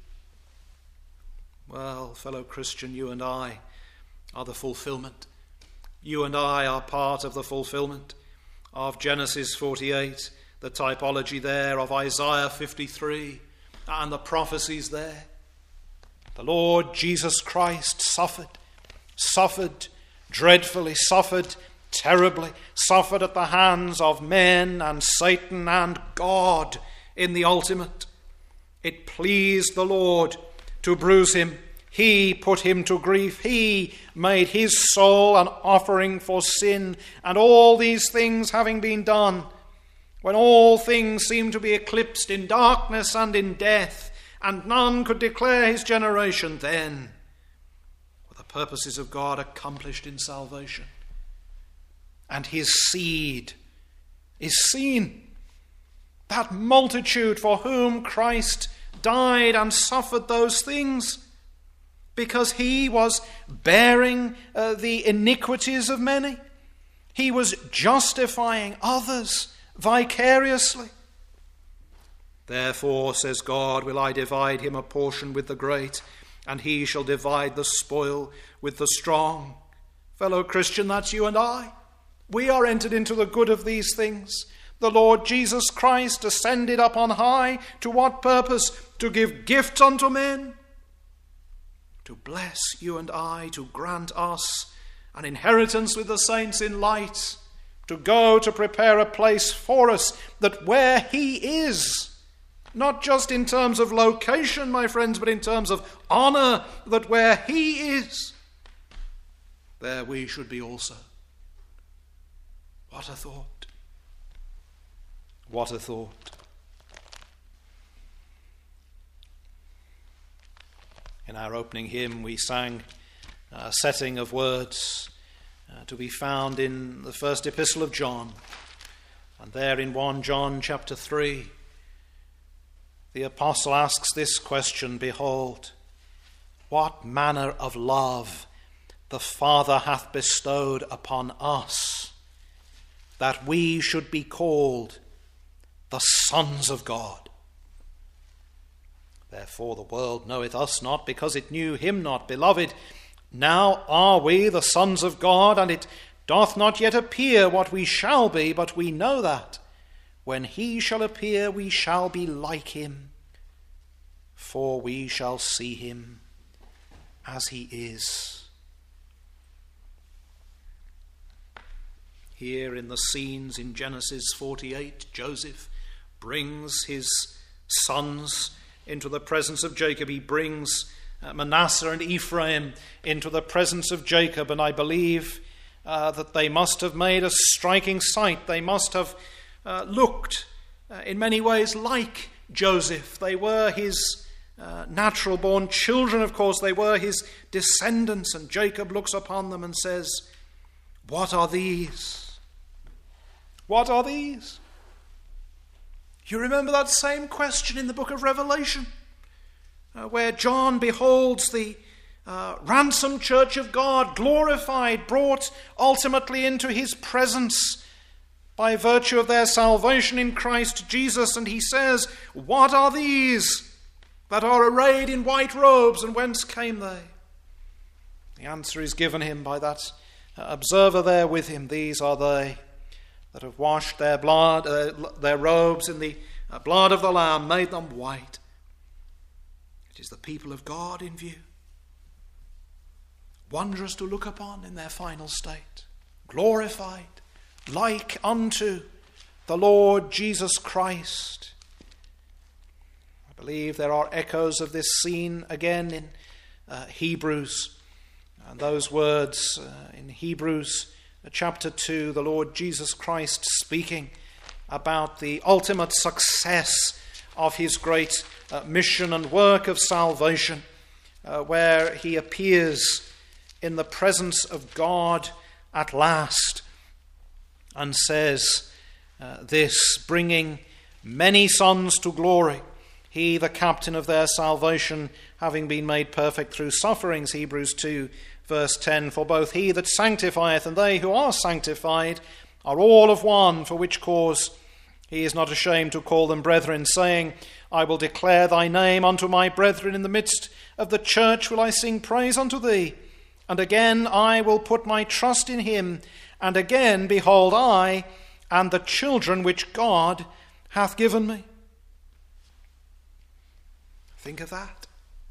Well, fellow Christian, you and I are the fulfillment. You and I are part of the fulfillment of Genesis 48, the typology there of Isaiah 53 and the prophecies there. The Lord Jesus Christ suffered dreadfully, suffered terribly, suffered at the hands of men and Satan and God in the ultimate. It pleased the Lord to bruise him. He put him to grief. He made his soul an offering for sin. And all these things having been done, when all things seemed to be eclipsed in darkness and in death, and none could declare his generation, then were the purposes of God accomplished in salvation. And his seed is seen. That multitude for whom Christ died and suffered those things, because he was bearing the iniquities of many. He was justifying others vicariously. Therefore, says God, will I divide him a portion with the great, and he shall divide the spoil with the strong. Fellow Christian, that's you and I. We are entered into the good of these things. The Lord Jesus Christ ascended up on high. To what purpose? To give gifts unto men. To bless you and I, to grant us an inheritance with the saints in light, to go to prepare a place for us, that where he is, not just in terms of location, my friends, but in terms of honor, that where he is, there we should be also. What a thought. What a thought. In our opening hymn, we sang a setting of words to be found in the first epistle of John. And there in 1 John chapter 3, the apostle asks this question, behold, what manner of love the Father hath bestowed upon us, that we should be called the sons of God. Therefore the world knoweth us not, because it knew him not. Beloved, now are we the sons of God, and it doth not yet appear what we shall be, but we know that when he shall appear, we shall be like him, for we shall see him as he is. Here in the scenes in Genesis 48, Joseph brings his sons into the presence of Jacob. He brings Manasseh and Ephraim into the presence of Jacob, and I believe that they must have made a striking sight. They must have looked in many ways like Joseph. They were his natural-born children, of course. They were his descendants, and Jacob looks upon them and says, what are these? What are these? You remember that same question in the book of Revelation, where John beholds the ransomed church of God, glorified, brought ultimately into his presence by virtue of their salvation in Christ Jesus. And he says, what are these that are arrayed in white robes, and whence came they? The answer is given him by that observer there with him. These are they that have washed their blood, their robes in the blood of the Lamb, made them white. It is the people of God in view. Wondrous to look upon in their final state. Glorified, like unto the Lord Jesus Christ. I believe there are echoes of this scene again in Hebrews. And those words in Hebrews chapter 2, the Lord Jesus Christ speaking about the ultimate success of his great mission and work of salvation, where he appears in the presence of God at last and says this, bringing many sons to glory, he the captain of their salvation, having been made perfect through sufferings, Hebrews 2, verse 10, for both he that sanctifieth and they who are sanctified are all of one, for which cause he is not ashamed to call them brethren, saying, I will declare thy name unto my brethren, in the midst of the church will I sing praise unto thee. And again I will put my trust in him, and again, behold, I and the children which God hath given me. Think of that.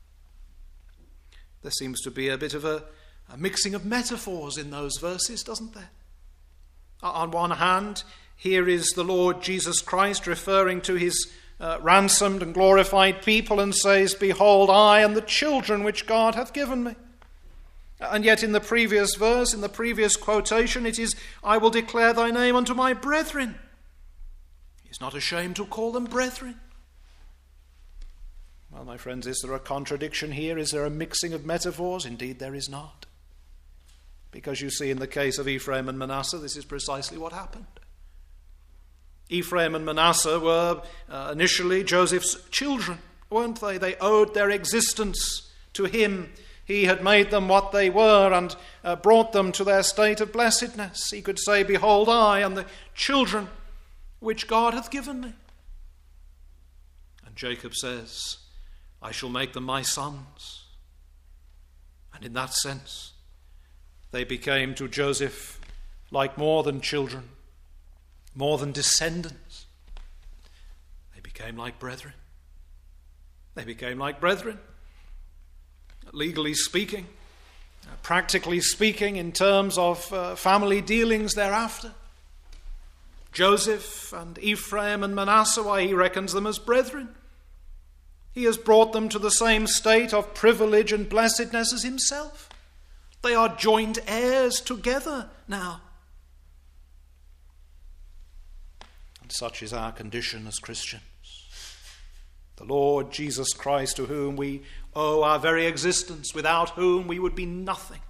There seems to be a bit of a mixing of metaphors in those verses, doesn't there? On one hand, here is the Lord Jesus Christ referring to his ransomed and glorified people and says, behold, I and the children which God hath given me. And yet in the previous verse, in the previous quotation, it is, I will declare thy name unto my brethren. He's not ashamed to call them brethren. Well, my friends, is there a contradiction here? Is there a mixing of metaphors? Indeed, there is not. Because you see, in the case of Ephraim and Manasseh, this is precisely what happened. Ephraim and Manasseh were initially Joseph's children, weren't they? They owed their existence to him. He had made them what they were and brought them to their state of blessedness. He could say, behold, I and the children which God hath given me. And Jacob says, I shall make them my sons. And in that sense, they became to Joseph like more than children, more than descendants. They became like brethren. They became like brethren. Legally speaking, practically speaking, in terms of family dealings thereafter. Joseph and Ephraim and Manasseh, why, he reckons them as brethren. He has brought them to the same state of privilege and blessedness as himself. They are joint heirs together now. And such is our condition as Christians. The Lord Jesus Christ, to whom we owe our very existence, without whom we would be nothing.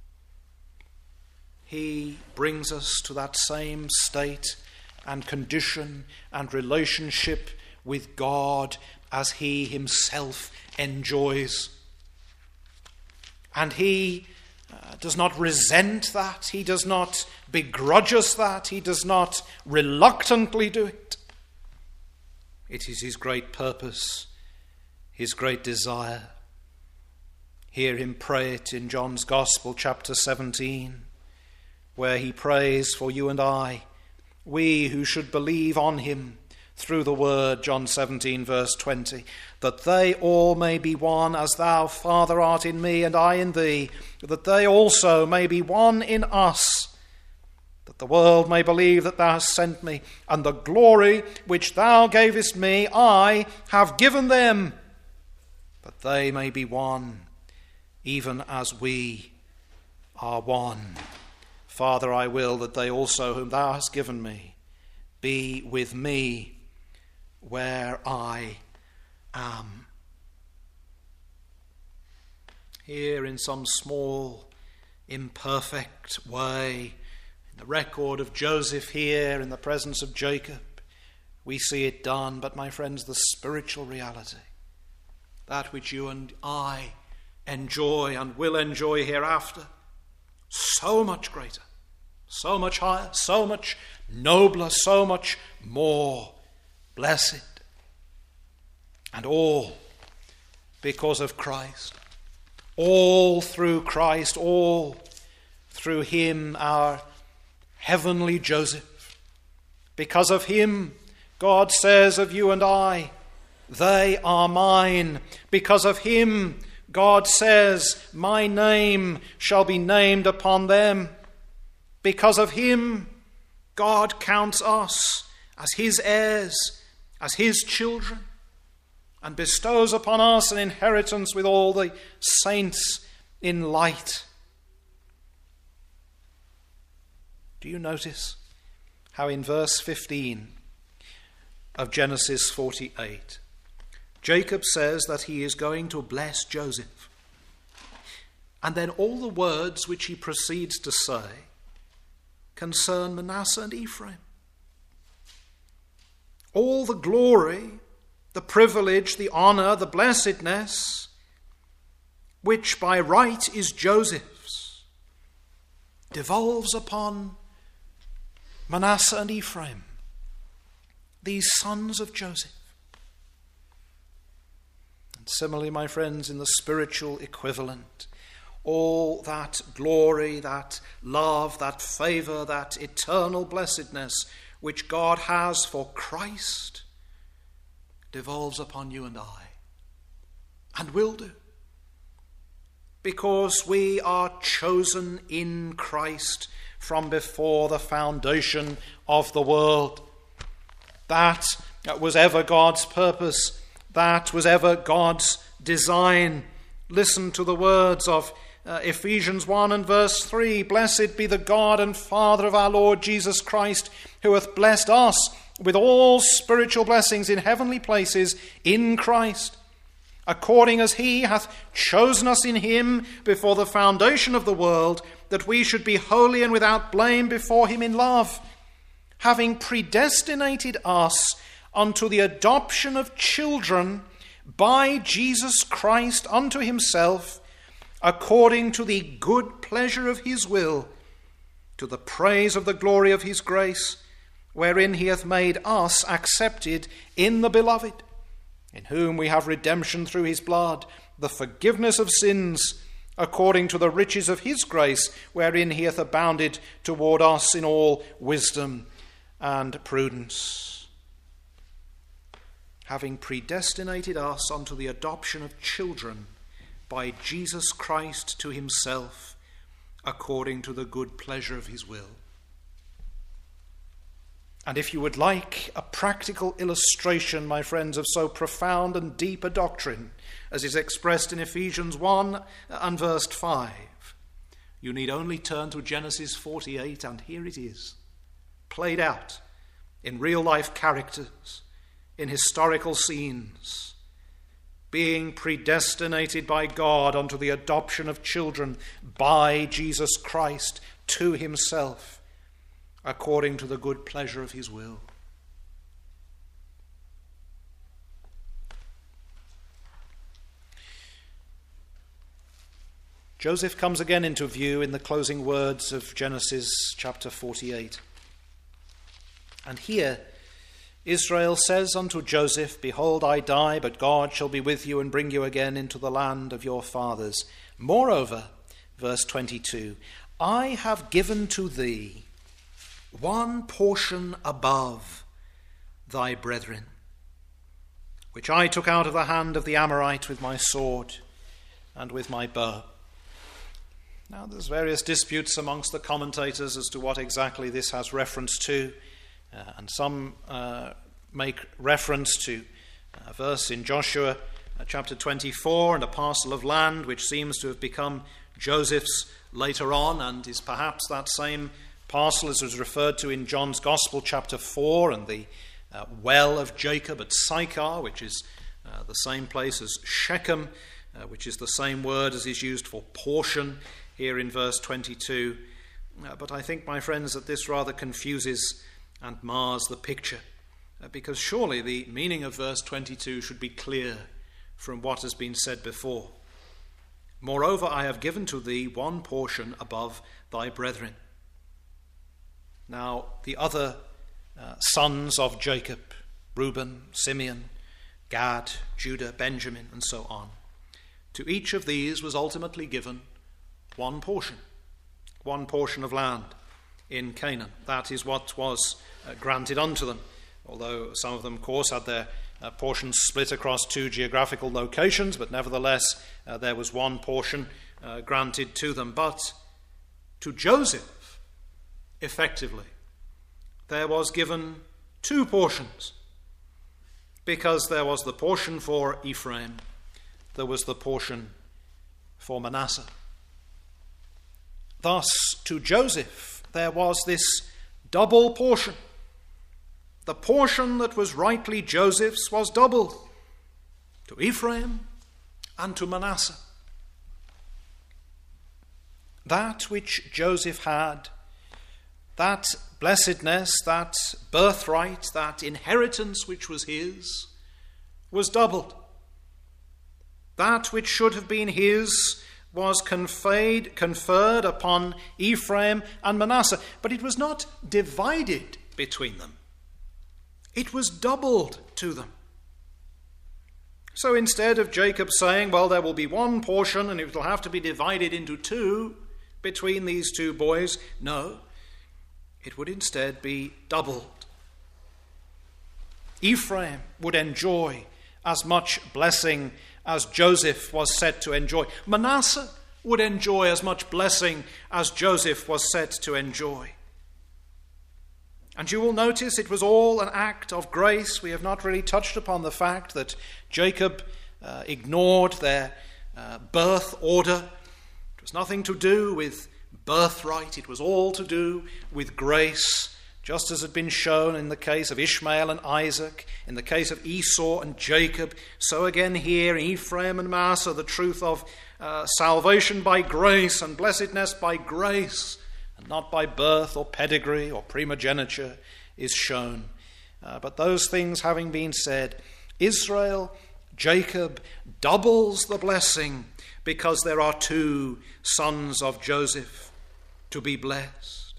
He brings us to that same state and condition and relationship with God as he himself enjoys. And he does not resent that. He does not begrudge us that. He does not reluctantly do it. It is his great purpose, his great desire. Hear him pray it in John's Gospel, chapter 17, where he prays for you and I, we who should believe on him through the word, John 17, verse 20, that they all may be one, as thou, Father, art in me and I in thee, that they also may be one in us, that the world may believe that thou hast sent me, and the glory which thou gavest me I have given them, that they may be one, even as we are one. Father, I will that they also whom thou hast given me be with me where I am. Here, in some small, imperfect way, in the record of Joseph here, in the presence of Jacob, we see it done. But, my friends, the spiritual reality, that which you and I enjoy and will enjoy hereafter, so much greater, so much higher, so much nobler, so much more blessed. And all because of Christ. All through Christ, all through him, our heavenly Joseph. Because of him, God says of you and I, they are mine. Because of him, God says, my name shall be named upon them. Because of him, God counts us as his heirs, as his children, and bestows upon us an inheritance with all the saints in light. Do you notice how in verse 15 of Genesis 48, Jacob says that he is going to bless Joseph. And then all the words which he proceeds to say concern Manasseh and Ephraim. all the glory, the privilege, the honor, the blessedness, which by right is Joseph's, devolves upon Manasseh and Ephraim, these sons of Joseph. And similarly, my friends, in the spiritual equivalent, all that glory, that love, that favor, that eternal blessedness which God has for Christ devolves upon you and I, and will do, because we are chosen in Christ from before the foundation of the world. That was ever God's purpose. That was ever God's design. Listen to the words of Ephesians 1 and verse 3. Blessed be the God and Father of our Lord Jesus Christ, who hath blessed us with all spiritual blessings in heavenly places in Christ, according as he hath chosen us in him before the foundation of the world, that we should be holy and without blame before him in love, having predestinated us unto the adoption of children by Jesus Christ unto himself, according to the good pleasure of his will, to the praise of the glory of his grace, wherein he hath made us accepted in the beloved, in whom we have redemption through his blood, the forgiveness of sins, according to the riches of his grace, wherein he hath abounded toward us in all wisdom and prudence, having predestinated us unto the adoption of children by Jesus Christ to himself, according to the good pleasure of his will. And if you would like a practical illustration, my friends, of so profound and deep a doctrine as is expressed in Ephesians 1 and verse 5, you need only turn to Genesis 48, and here it is, played out in real-life characters, in historical scenes, being predestinated by God unto the adoption of children by Jesus Christ to himself, according to the good pleasure of his will. Joseph comes again into view in the closing words of Genesis chapter 48. And here Israel says unto Joseph, Behold, I die, but God shall be with you and bring you again into the land of your fathers. Moreover, verse 22, I have given to thee one portion above thy brethren, which I took out of the hand of the Amorite with my sword and with my bow. Now there's various disputes amongst the commentators as to what exactly this has reference to, and some make reference to a verse in Joshua chapter 24, and a parcel of land which seems to have become Joseph's later on, and is perhaps that same parcel as was referred to in John's Gospel chapter 4, and the well of Jacob at Sychar, which is the same place as Shechem, which is the same word as is used for portion here in verse 22. But I think, my friends, that this rather confuses and mars the picture, because surely the meaning of verse 22 should be clear from what has been said before. Moreover, I have given to thee one portion above thy brethren. Now, the other sons of Jacob, Reuben, Simeon, Gad, Judah, Benjamin, and so on, to each of these was ultimately given one portion of land in Canaan. That is what was granted unto them, although some of them, of course, had their portions split across two geographical locations, but nevertheless there was one portion granted to them. But to Joseph, effectively, there was given two portions, because there was the portion for Ephraim, there was the portion for Manasseh. Thus, to Joseph, there was this double portion. The portion that was rightly Joseph's was doubled, to Ephraim and to Manasseh. That which Joseph had that blessedness, that birthright, that inheritance which was his, was doubled. That which should have been his was conferred upon Ephraim and Manasseh, but it was not divided between them. It was doubled to them. So instead of Jacob saying, well, there will be one portion and it will have to be divided into two between these two boys, no, it would instead be doubled. Ephraim would enjoy as much blessing as Joseph was said to enjoy. Manasseh would enjoy as much blessing as Joseph was said to enjoy. And you will notice it was all an act of grace. We have not really touched upon the fact that Jacob ignored their birth order. It was nothing to do with birthright. It was all to do with grace, just as had been shown in the case of Ishmael and Isaac, in the case of Esau and Jacob. So again here in Ephraim and Manasseh, the truth of salvation by grace and blessedness by grace, and not by birth or pedigree or primogeniture, is shown. But those things having been said, Israel, Jacob, doubles the blessing because there are two sons of Joseph to be blessed.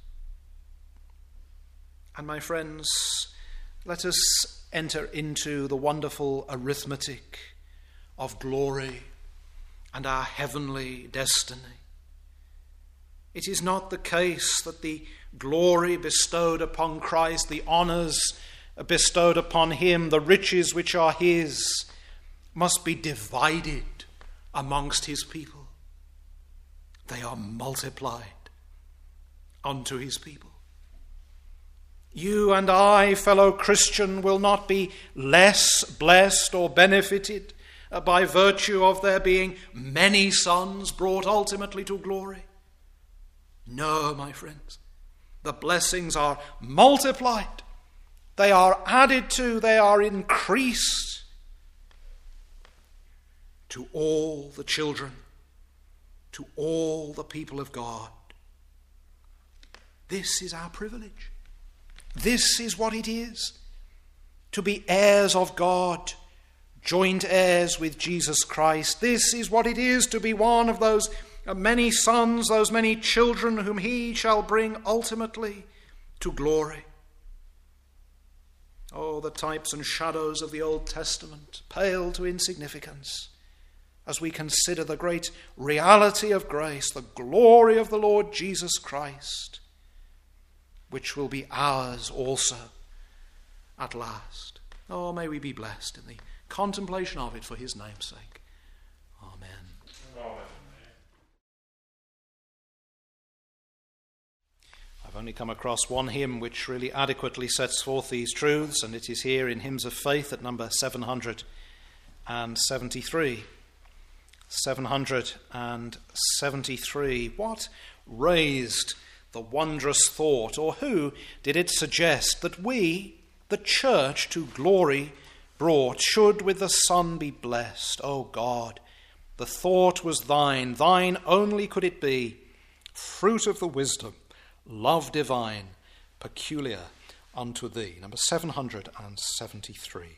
And my friends, let us enter into the wonderful arithmetic of glory and our heavenly destiny. It is not the case that the glory bestowed upon Christ, the honors bestowed upon him, the riches which are his, must be divided amongst his people. They are multiplied unto his people. You and I, fellow Christian, will not be less blessed or benefited by virtue of there being many sons brought ultimately to glory. No, my friends, the blessings are multiplied. They are added to, they are increased to all the children, to all the people of God. This is our privilege. This is what it is to be heirs of God, joint heirs with Jesus Christ. This is what it is to be one of those many sons, those many children whom he shall bring ultimately to glory. Oh, the types and shadows of the Old Testament pale to insignificance as we consider the great reality of grace, the glory of the Lord Jesus Christ, which will be ours also at last. Oh, may we be blessed in the contemplation of it for his name's sake. Amen. Amen. I've only come across one hymn which really adequately sets forth these truths, and it is here in Hymns of Faith at number 773. 773. What raised the wondrous thought, or who did it suggest that we, the church to glory brought, should with the Son be blessed? O God, the thought was thine, thine only could it be, fruit of the wisdom, love divine, peculiar unto thee. Number 773.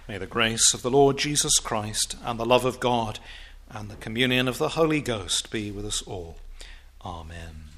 May the grace of the Lord Jesus Christ and the love of God and the communion of the Holy Ghost be with us all. Amen.